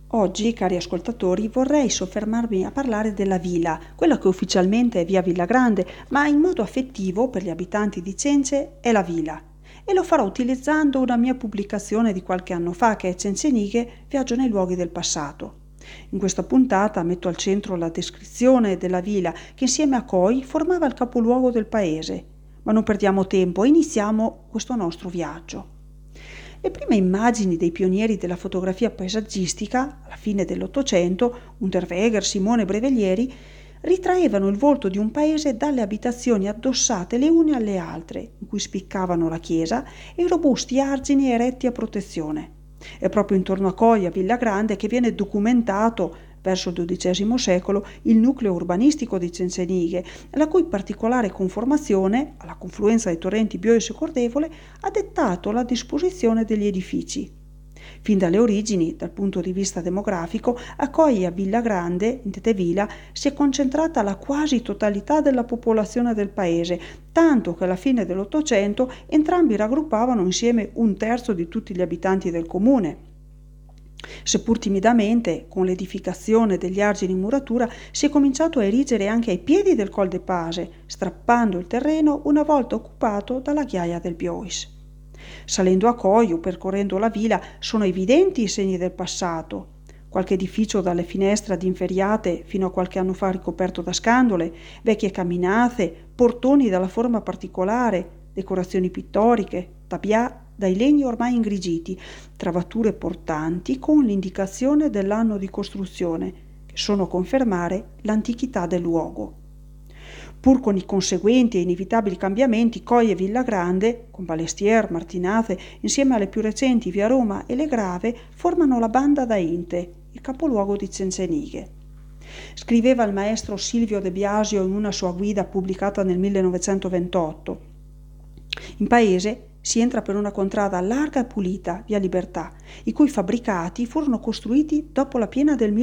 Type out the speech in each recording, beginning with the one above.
Oggi, cari ascoltatori, vorrei soffermarmi a parlare della villa, quella che ufficialmente è via Villagrande, ma in modo affettivo per gli abitanti di Cence è la villa. E lo farò utilizzando una mia pubblicazione di qualche anno fa che è Cencenighe, viaggio nei luoghi del passato. In questa puntata metto al centro la descrizione della villa che insieme a Coi formava il capoluogo del paese. Ma non perdiamo tempo e iniziamo questo nostro viaggio. Le prime immagini dei pionieri della fotografia paesaggistica, alla fine dell'Ottocento, Unterweger, Simone Breveglieri, ritraevano il volto di un paese dalle abitazioni addossate le une alle altre, in cui spiccavano la chiesa e i robusti argini eretti a protezione. È proprio intorno a Coia, Villagrande, che viene documentato verso il XII secolo il nucleo urbanistico di Cencenighe, la cui particolare conformazione, alla confluenza dei torrenti Biois e Cordevole, ha dettato la disposizione degli edifici. Fin dalle origini, dal punto di vista demografico, a Coia Villagrande, in Tetevila, si è concentrata la quasi totalità della popolazione del paese, tanto che alla fine dell'Ottocento entrambi raggruppavano insieme un terzo di tutti gli abitanti del comune. Seppur timidamente, con l'edificazione degli argini in muratura, si è cominciato a erigere anche ai piedi del Col de Pase, strappando il terreno una volta occupato dalla ghiaia del Biois. Salendo a Coio, percorrendo la villa, sono evidenti i segni del passato. Qualche edificio dalle finestre ad inferriate, fino a qualche anno fa ricoperto da scandole, vecchie camminate, portoni dalla forma particolare, decorazioni pittoriche, tabià dai legni ormai ingrigiti, travature portanti con l'indicazione dell'anno di costruzione, che sono a confermare l'antichità del luogo. Pur con i conseguenti e inevitabili cambiamenti, Coia e Villagrande, con Balestier, Martinate, insieme alle più recenti Via Roma e Le Grave, formano la Banda d'Ainte, il capoluogo di Cencenighe. Scriveva il maestro Silvio De Biasio in una sua guida pubblicata nel 1928. In paese si entra per una contrada larga e pulita, via Libertà, i cui fabbricati furono costruiti dopo la piena del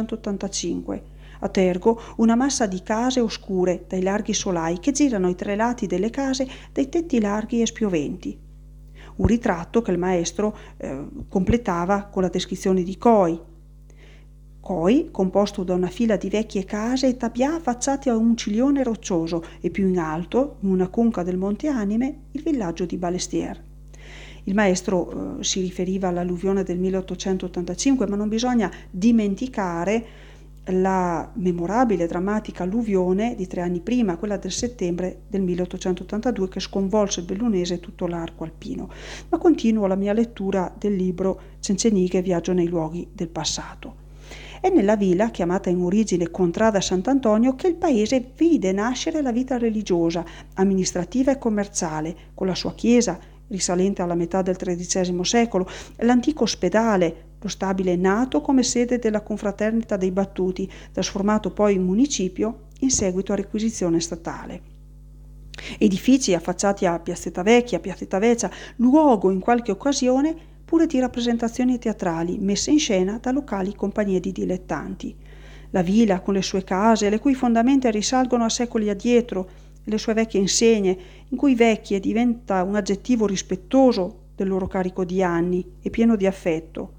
1885. A Tergo una massa di case oscure dai larghi solai che girano ai tre lati delle case dai tetti larghi e spioventi. Un ritratto che il maestro completava con la descrizione di Coi, composto da una fila di vecchie case e tabià affacciati a un ciglione roccioso e più in alto, in una conca del Monte Anime, il villaggio di Balestier. Il maestro si riferiva all'alluvione del 1885, ma non bisogna dimenticare la memorabile e drammatica alluvione di 3 anni prima, quella del settembre del 1882, che sconvolse il Bellunese e tutto l'arco alpino. Ma continuo la mia lettura del libro Cencenighe, viaggio nei luoghi del passato. È nella villa, chiamata in origine Contrada Sant'Antonio, che il paese vide nascere la vita religiosa, amministrativa e commerciale, con la sua chiesa, risalente alla metà del XIII secolo, l'antico ospedale, lo stabile nato come sede della confraternita dei Battuti, trasformato poi in municipio in seguito a requisizione statale. Edifici affacciati a Piazzetta Vecchia, Piazzetta Vecchia, luogo in qualche occasione pure di rappresentazioni teatrali messe in scena da locali compagnie di dilettanti. La villa, con le sue case, le cui fondamenta risalgono a secoli addietro, e le sue vecchie insegne, in cui vecchie diventa un aggettivo rispettoso del loro carico di anni e pieno di affetto.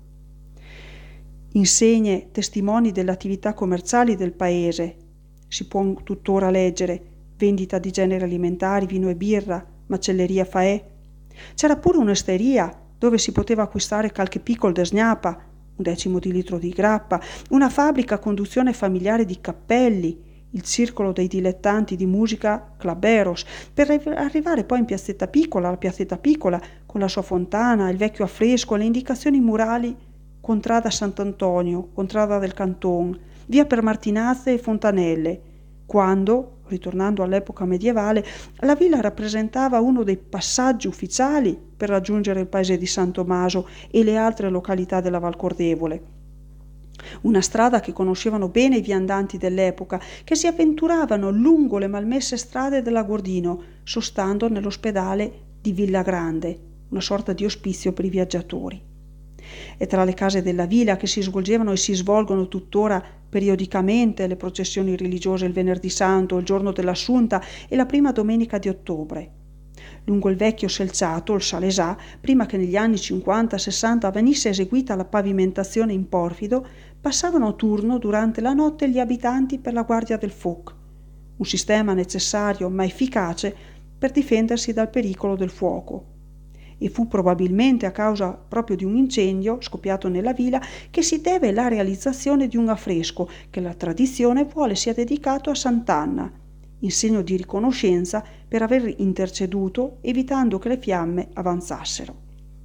Insegne, testimoni delle attività commerciali del paese, si può tuttora leggere, vendita di generi alimentari, vino e birra, macelleria Faè. C'era pure un'osteria dove si poteva acquistare qualche piccolo de snappa, 1/10 di litro di grappa, una fabbrica a conduzione familiare di cappelli, il circolo dei dilettanti di musica Claberos, per arrivare poi in Piazzetta Piccola, la Piazzetta Piccola, con la sua fontana, il vecchio affresco, le indicazioni murali, Contrada Sant'Antonio, Contrada del Canton, via per Martinazze e Fontanelle, quando, ritornando all'epoca medievale, la villa rappresentava uno dei passaggi ufficiali per raggiungere il paese di San Tommaso e le altre località della Val Cordevole. Una strada che conoscevano bene i viandanti dell'epoca, che si avventuravano lungo le malmesse strade dell'Agordino, sostando nell'ospedale di Villagrande, una sorta di ospizio per i viaggiatori. E tra le case della villa che si svolgevano e si svolgono tuttora periodicamente le processioni religiose il venerdì santo, il giorno dell'Assunta e la prima domenica di ottobre. Lungo il vecchio selciato, il Salesà, prima che negli anni 50-60 venisse eseguita la pavimentazione in porfido, passavano a turno durante la notte gli abitanti per la guardia del fuoco, un sistema necessario ma efficace per difendersi dal pericolo del fuoco. E fu probabilmente a causa proprio di un incendio scoppiato nella villa che si deve la realizzazione di un affresco che la tradizione vuole sia dedicato a Sant'Anna, in segno di riconoscenza per aver interceduto evitando che le fiamme avanzassero.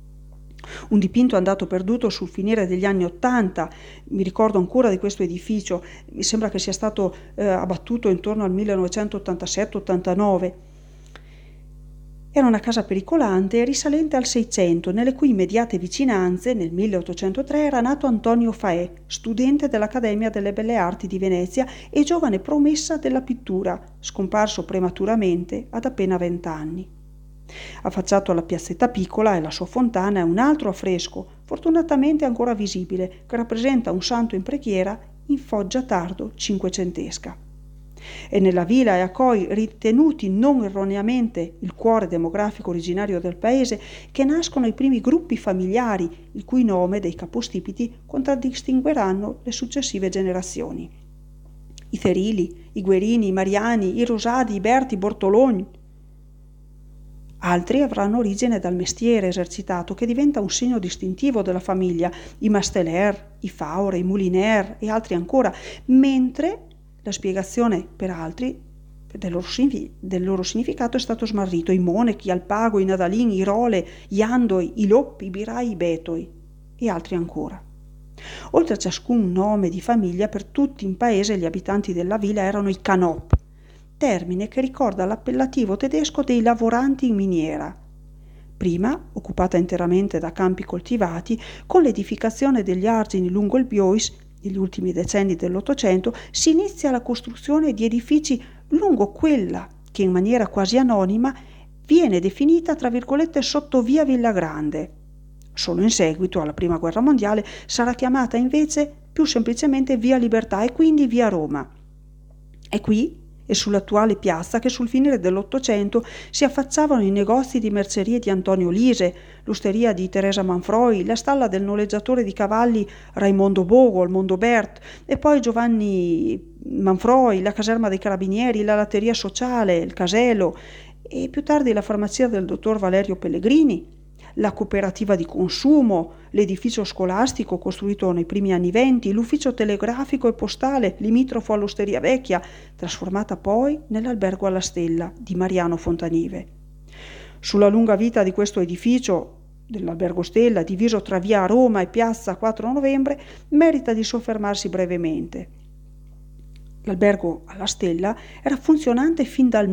Un dipinto andato perduto sul finire degli anni '80, mi ricordo ancora di questo edificio, mi sembra che sia stato abbattuto intorno al 1987-89. Era una casa pericolante e risalente al 600, nelle cui immediate vicinanze, nel 1803, era nato Antonio Faè, studente dell'Accademia delle Belle Arti di Venezia e giovane promessa della pittura, scomparso prematuramente ad appena 20 anni. Affacciato alla piazzetta piccola e la sua fontana è un altro affresco, fortunatamente ancora visibile, che rappresenta un santo in preghiera in foggia tardo cinquecentesca. E nella villa e Acoi, ritenuti non erroneamente il cuore demografico originario del paese, che nascono i primi gruppi familiari, il cui nome dei capostipiti contraddistingueranno le successive generazioni. I Ferili, i Guerini, i Mariani, i Rosadi, i Berti, i Bortoloni. Altri avranno origine dal mestiere esercitato che diventa un segno distintivo della famiglia, i Masteler, i Faure, i Muliner e altri ancora, mentre la spiegazione per altri del loro significato è stato smarrito: i Monechi, i Alpago, i Nadalini, i Role, gli Andoi, i Loppi, i Birai, i Betoi e altri ancora. Oltre a ciascun nome di famiglia, per tutti in paese gli abitanti della villa erano i Canop, termine che ricorda l'appellativo tedesco dei lavoranti in miniera. Prima, occupata interamente da campi coltivati, con l'edificazione degli argini lungo il Biois, negli ultimi decenni dell'Ottocento, si inizia la costruzione di edifici lungo quella che in maniera quasi anonima viene definita tra virgolette sottovia Villagrande. Solo in seguito, alla Prima Guerra Mondiale, sarà chiamata invece più semplicemente Via Libertà e quindi Via Roma. È qui e sull'attuale piazza che sul finire dell'Ottocento si affacciavano i negozi di mercerie di Antonio Lise, l'osteria di Teresa Manfroi, la stalla del noleggiatore di cavalli Raimondo Bogo, Mondobert, e poi Giovanni Manfroi, la caserma dei carabinieri, la latteria sociale, il casello e più tardi la farmacia del dottor Valerio Pellegrini, la cooperativa di consumo, l'edificio scolastico costruito nei primi anni '20, l'ufficio telegrafico e postale limitrofo all'Osteria Vecchia, trasformata poi nell'albergo alla Stella di Mariano Fontanive. Sulla lunga vita di questo edificio, dell'albergo Stella, diviso tra via Roma e piazza 4 novembre, merita di soffermarsi brevemente. L'albergo alla Stella era funzionante fin dal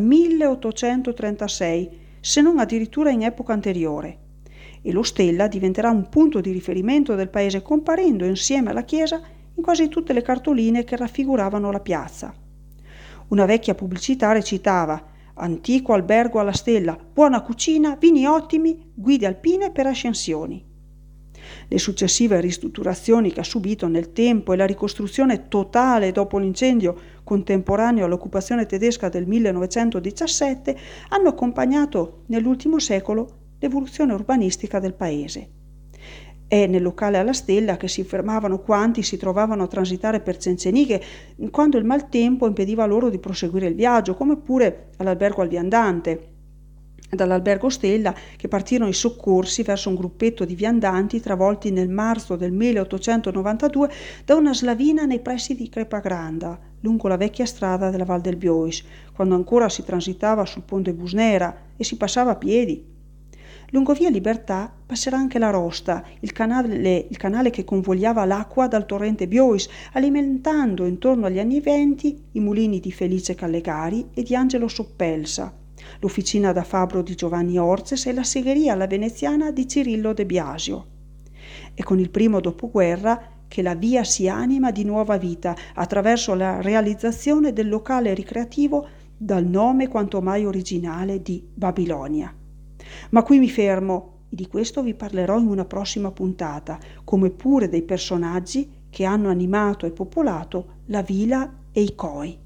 1836, se non addirittura in epoca anteriore, e lo Stella diventerà un punto di riferimento del paese, comparendo insieme alla chiesa in quasi tutte le cartoline che raffiguravano la piazza. Una vecchia pubblicità recitava: antico albergo alla Stella, buona cucina, vini ottimi, guide alpine per ascensioni. Le successive ristrutturazioni che ha subito nel tempo e la ricostruzione totale dopo l'incendio contemporaneo all'occupazione tedesca del 1917 hanno accompagnato nell'ultimo secolo l'evoluzione urbanistica del paese. È nel locale alla Stella che si fermavano quanti si trovavano a transitare per Cencenighe quando il maltempo impediva loro di proseguire il viaggio, come pure all'albergo al viandante. Dall'albergo Stella che partirono i soccorsi verso un gruppetto di viandanti travolti nel marzo del 1892 da una slavina nei pressi di Crepagranda, lungo la vecchia strada della Val del Biois, quando ancora si transitava sul ponte Busnera e si passava a piedi. Lungo via Libertà passerà anche la Rosta, il canale che convogliava l'acqua dal torrente Biois, alimentando intorno agli anni '20 i mulini di Felice Callegari e di Angelo Soppelsa, l'officina da fabbro di Giovanni Orzes e la segheria alla veneziana di Cirillo De Biasio. È con il primo dopoguerra che la via si anima di nuova vita attraverso la realizzazione del locale ricreativo dal nome quanto mai originale di Babilonia. Ma qui mi fermo e di questo vi parlerò in una prossima puntata, come pure dei personaggi che hanno animato e popolato la villa e i COI.